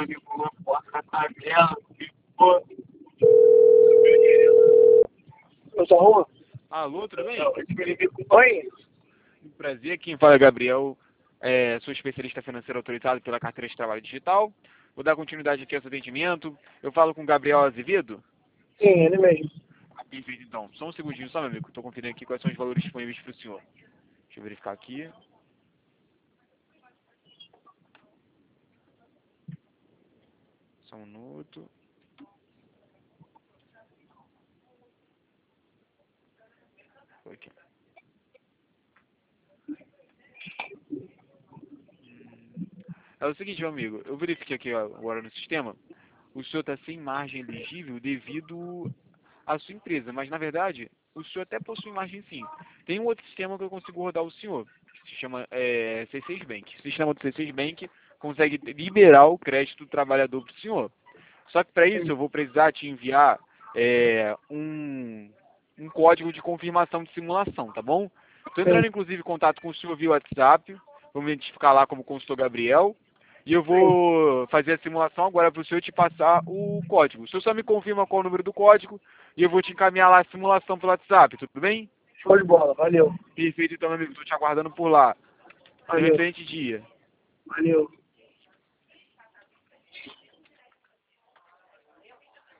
amigo na porta da tabela. Pô. Eu sou Rua? Alô, tudo bem? Oi? Prazer, quem fala é Gabriel, sou especialista financeiro autorizado pela Carteira de Trabalho Digital. Vou dar continuidade aqui ao seu atendimento. Eu falo com o Gabriel Azevedo? Sim, ele mesmo. Perfeito, então. Só um segundinho, só, meu amigo. Estou conferindo aqui quais são os valores disponíveis para o senhor. Deixa eu verificar aqui. Só um minuto. Foi aqui. É o seguinte, meu amigo. Eu verifiquei aqui agora no sistema. O senhor está sem margem elegível devido à sua empresa. Mas, na verdade, o senhor até possui margem sim. Tem um outro sistema que eu consigo rodar o senhor. Que se chama C6 Bank. O sistema do C6 Bank consegue liberar o crédito do trabalhador para o senhor. Só que para isso eu vou precisar te enviar um código de confirmação de simulação, tá bom? Estou entrando inclusive em contato com o senhor via WhatsApp. Vou me identificar lá como consultor Gabriel. E eu vou fazer a simulação agora para o senhor te passar o código. O senhor só me confirma qual é o número do código e eu vou te encaminhar lá a simulação pelo WhatsApp, tudo bem? Show de bola, valeu. Perfeito, então, meu amigo. Estou te aguardando por lá. Tenha um Valeu. excelente dia. Valeu.